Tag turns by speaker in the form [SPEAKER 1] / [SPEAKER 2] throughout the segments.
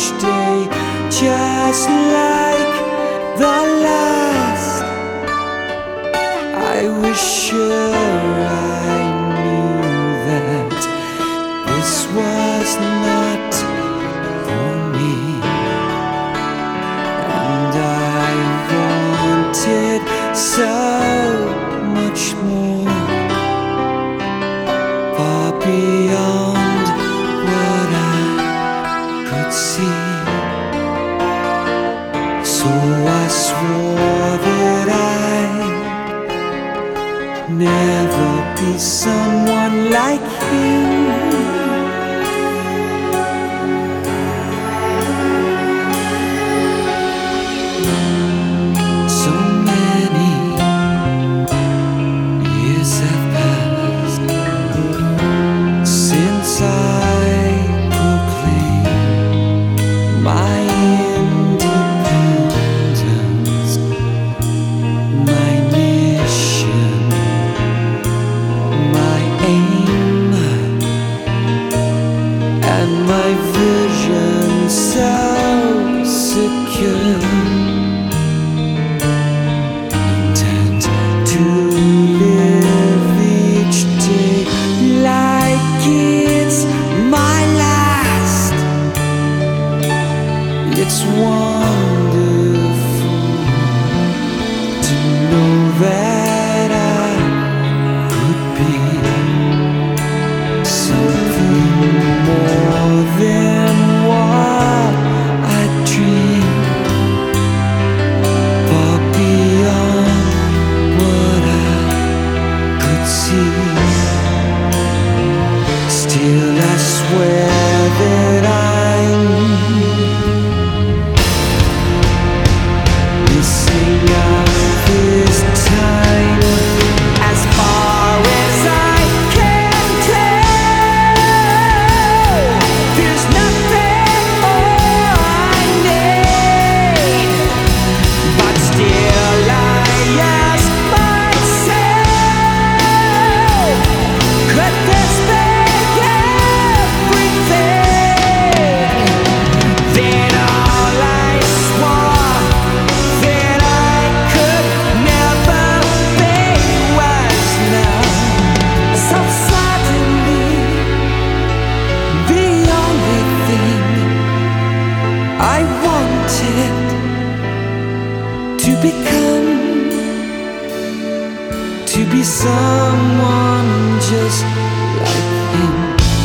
[SPEAKER 1] each day, just like the last. I was sure I knew that this was not for me, and I wanted so much more, far beyond what I could see. So I swore that I'd never be someone like you. So many years have passed since I proclaimed my independence, my mission, my aim, and my vision so secure. Intent to live each day like it's my last. It's wonderful to know that I could be something more than what I dreamed, far beyond what I could see. Still I swear that I'm missing out this time, as far as I can tell. There's nothing more I need, but still I ask myself, could this be everything? Then all I swore that I could never be was now. So suddenly, the only thing I wanted to become, to be someone just like him.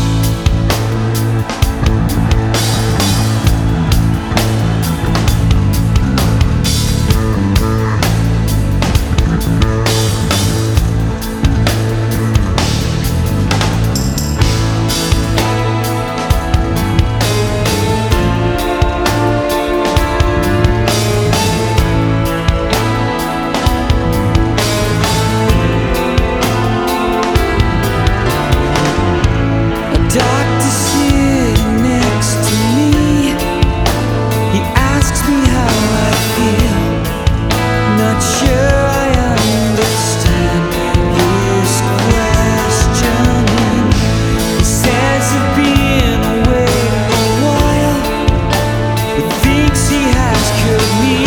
[SPEAKER 1] Doctor sitting next to me, he asks me how I feel. Not sure I understand his questioning. He says he's been away a while, but thinks he has cured me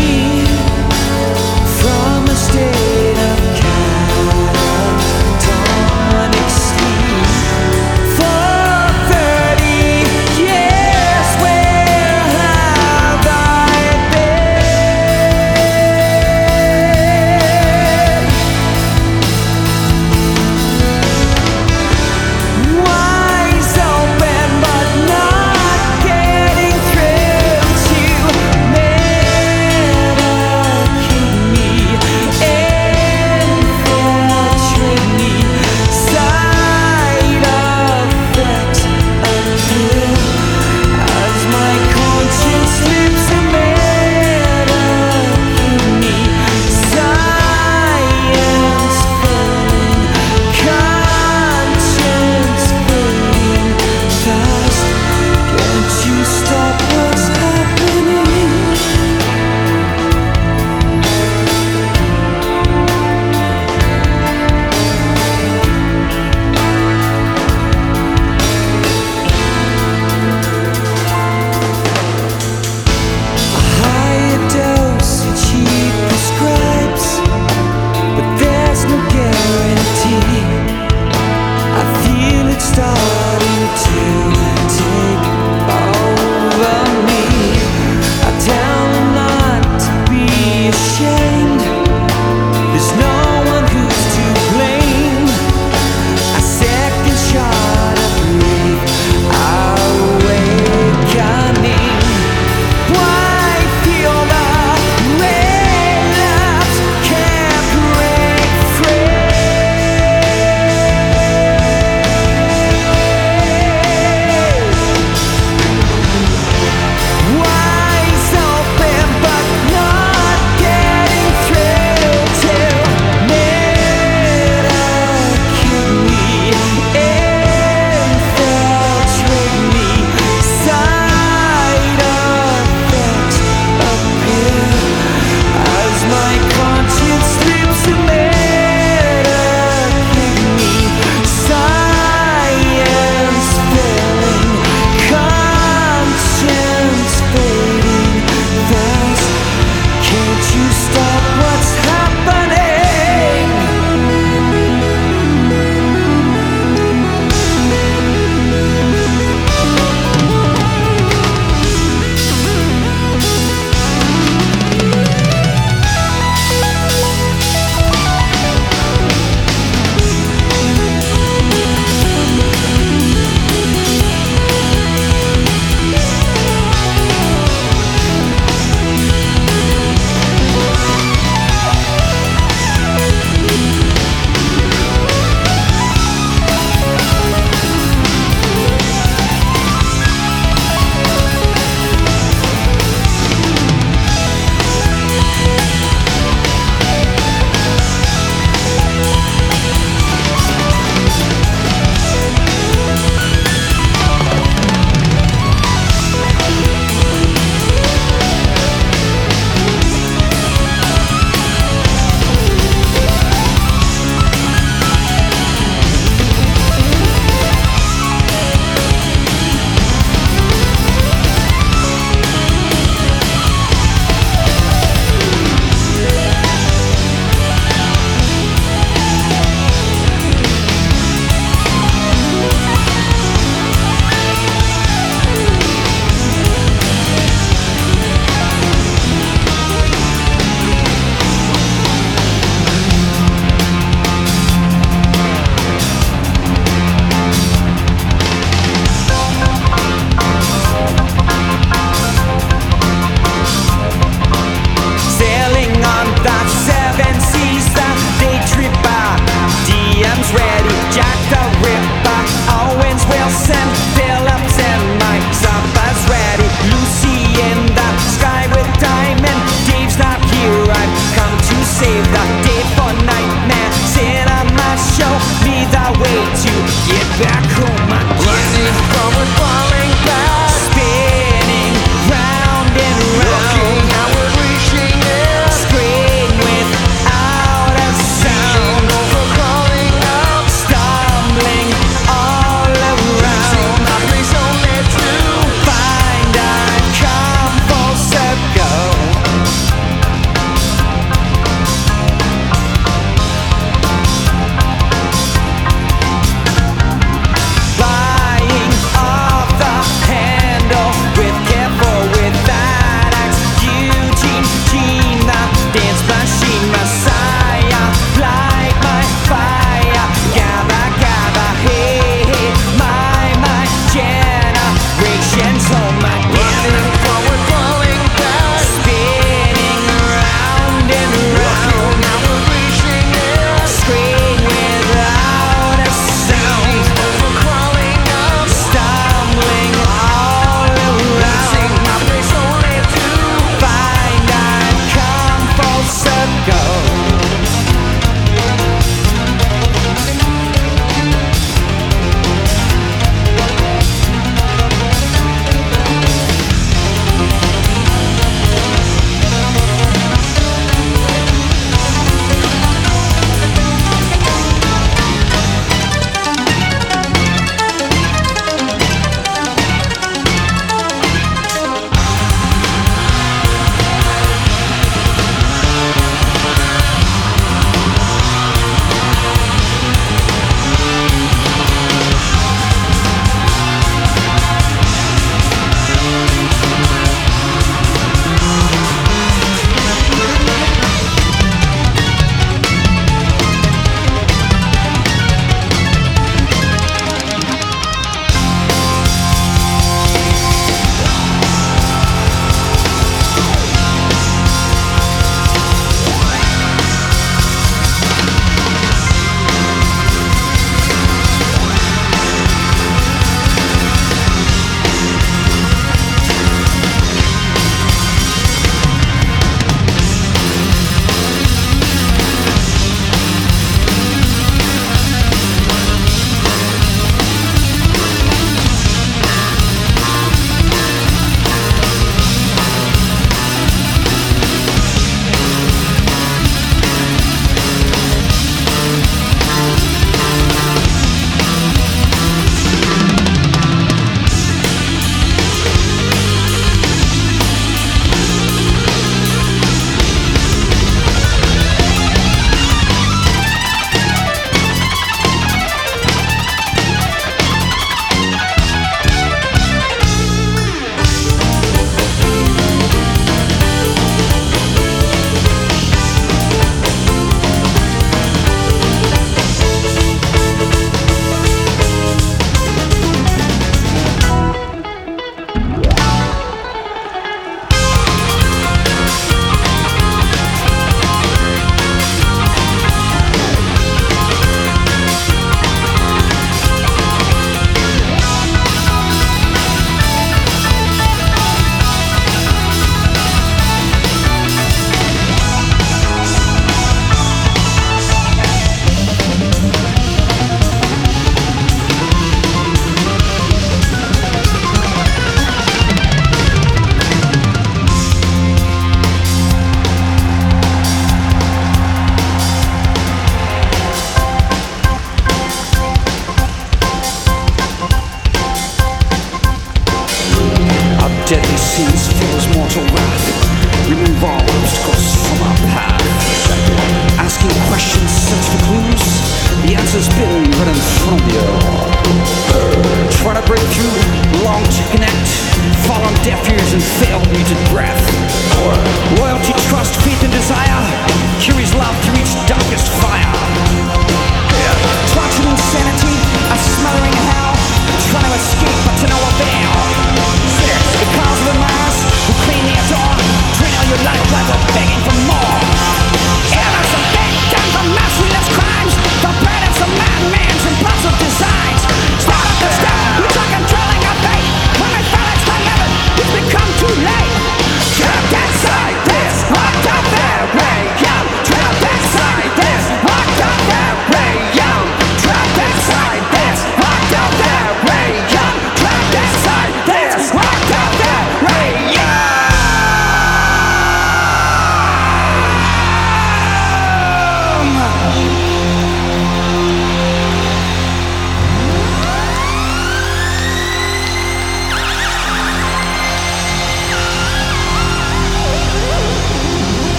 [SPEAKER 1] from a state of catatonic sleep. For 30 years, where have I been? Wise open, but not getting through to these scenes fills mortal wrath. Remove all obstacles from our path. Asking questions, search for clues. The answer's been right in front of you. Try to break through, long to connect. Fall on deaf ears and fail muted breath. Loyalty, trust, faith and desire carries love through each darkest fire. Torture, insanity, a smothering hell. Trying to escape but to no avail. The cause of the mass who clean the door. Drain all your life while we're begging for more. Innocent victims of merciless crimes. The burdens of madmen's impulsive designs. Start up the step, we took controlling our fate. When we fell into the limit, it's become too late. Trapped inside this world.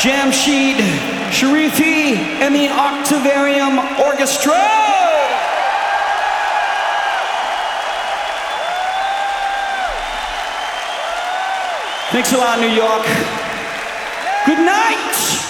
[SPEAKER 1] Jamshid Sharifi and the Octavarium Orchestra. Thanks a lot, New York. Good night.